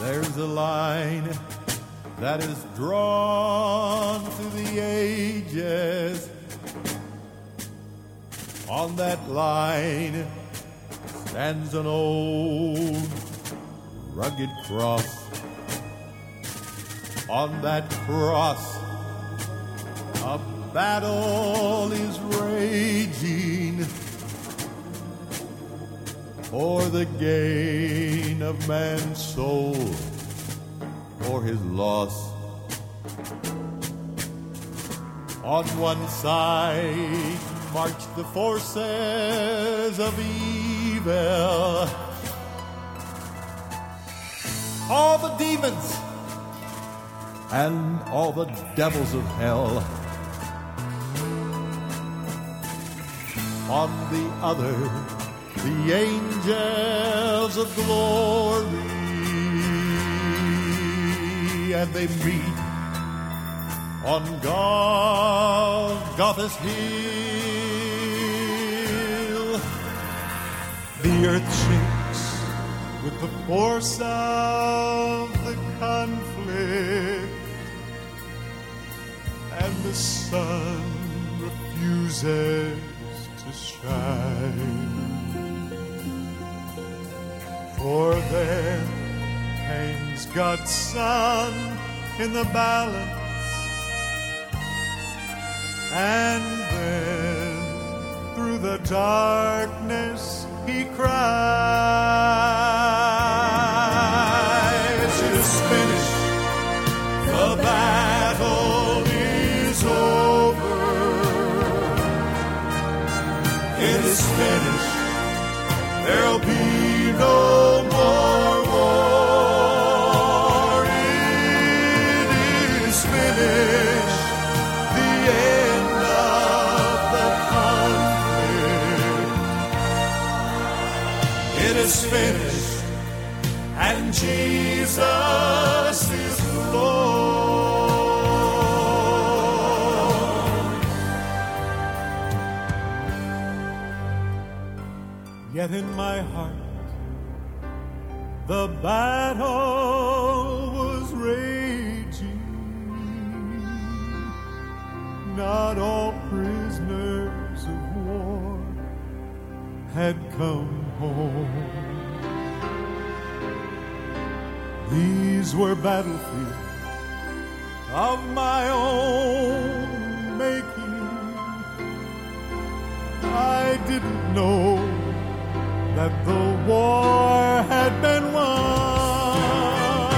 There's a line that is drawn through the ages. On that line stands an old rugged cross. On that cross, a battle is raging for the gain of man's soul, for his loss. On one side march the forces of evil, all the demons and all the devils of hell. On the other, the angels of glory, and they meet on Golgotha's hill. The earth shakes with the force of the conflict, and the sun refuses to shine. For there hangs God's Son in the balance, and then through the darkness he cries, "It is finished, the battle is over. It is finished, there'll be no more war. It is finished, the end of the conflict. It is finished, and Jesus is Lord." Yet in my heart the battle was raging. Not all prisoners of war had come home. These were battlefields of my own making. I didn't know that the war had been won.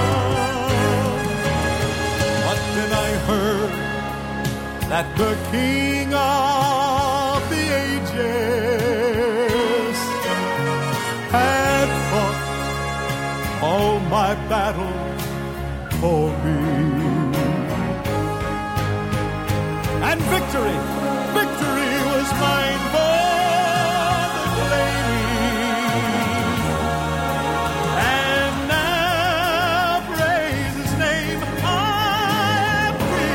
But then I heard that the King of the ages had fought all my battles for me. And victory was mine for the claiming. And now praise his name, I am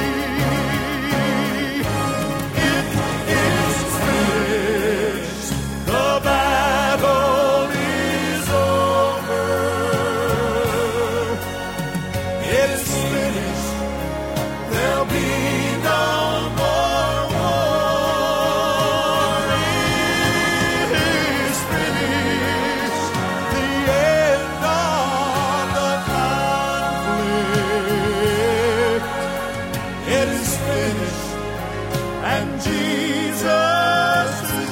free. It is finished, the battle is over. It is finished, there'll be no more war. It is finished, the end of the conflict. It is finished, and Jesus is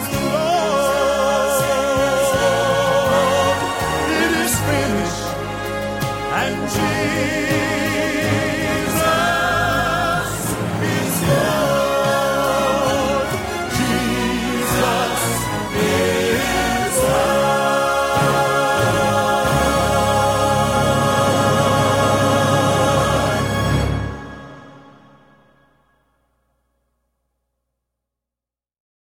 Lord. It is finished, and Jesus